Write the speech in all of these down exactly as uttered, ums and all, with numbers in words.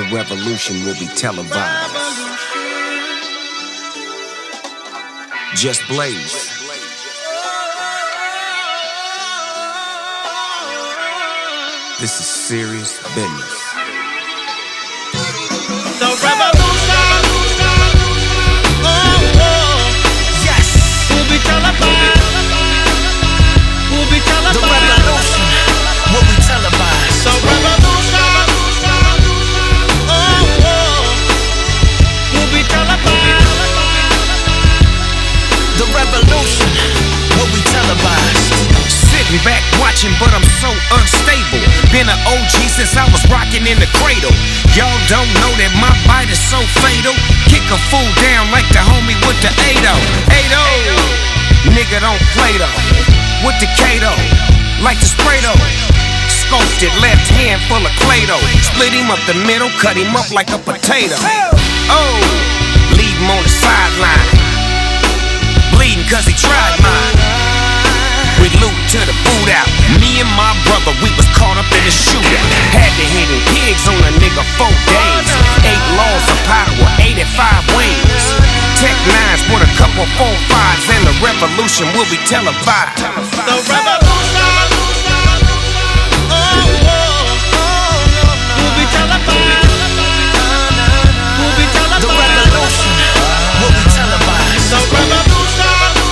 The revolution will be televised. Just Blaze. This is serious business. The revolution, oh, oh, yes, will be televised. Will be televised. The revolution will be televised. The revolution, oh, oh, will be televised. The revolution will be televised. Sitting back watching, but I'm so unstable. Been an O G since I was rocking in the cradle. Y'all don't know that my bite is so fatal. Kick a fool down like the homie with the eight oh. eight oh. Nigga don't play though. With the Kato, like the spray though. Scoped it, left hand full of Clay-Doh. Split him up the middle, cut him up like a potato. Oh, leave him on the sideline, bleeding cause he tried mine. We loot to the boot out. Me and my brother, we was caught up in a shootout. Had to hit him pigs on a nigga four days. Eight laws of power, eighty-five wings. Tech nines with a couple four fives, and the revolution will be televised. The revolution, oh, oh, oh, will be televised. Will be televised. The revolution will be televised. The revolution.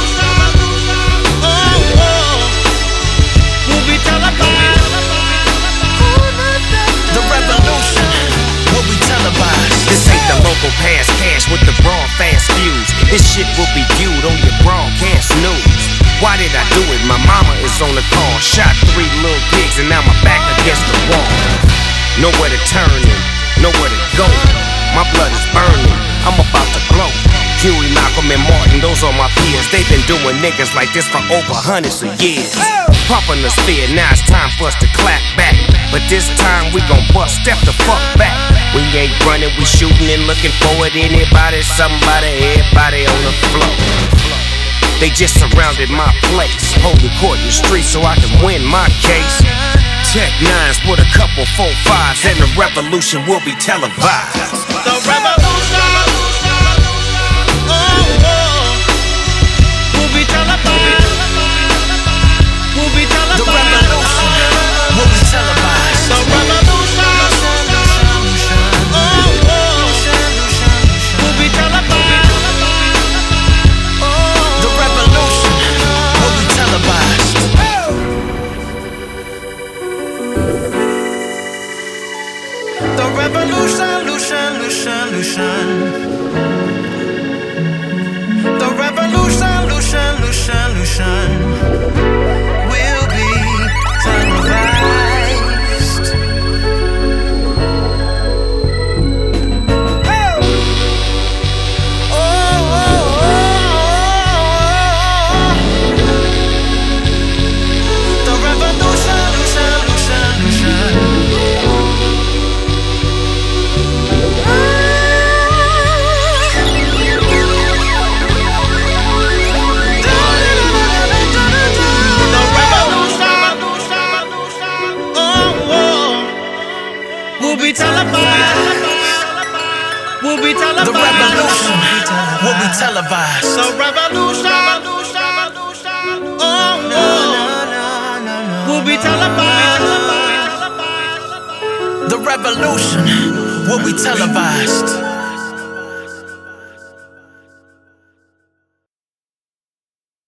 This ain't the local pass cash with the broadcast views. This shit will be viewed on your broadcast news. Why did I do it? My mama is on the call. Shot three little pigs and now my back against the wall. Nowhere to turn in, nowhere to go. My blood is burning, I'm about to glow. Huey, Malcolm, and Martin, those are my peers. They've been doing niggas like this for over hundreds of years. Pumping the spear, now it's time for us to clap back. But this time we gon' bust, step the fuck back. We ain't running, we shooting and looking for it. Anybody, somebody, everybody on the floor. They just surrounded my place, holding court in the street so I can win my case. Tech nines with a couple four fives, and the revolution will be televised. The revolution, oh, oh, will be televised. Will be televised. The revolution will be televised. The revolution, oh, oh, will be televised. The revolution will be televised. The revolution, Lucian, Lucian, Lucian. The revolution, Lucian, Lucian, Lucian. Will be televised. Oh, oh, oh, oh. The revolution, Lucian, Lucian, Lucian. Will be televised. Will be televised. The revolution will be televised. The revolution, oh, oh, will be televised. The revolution will be televised.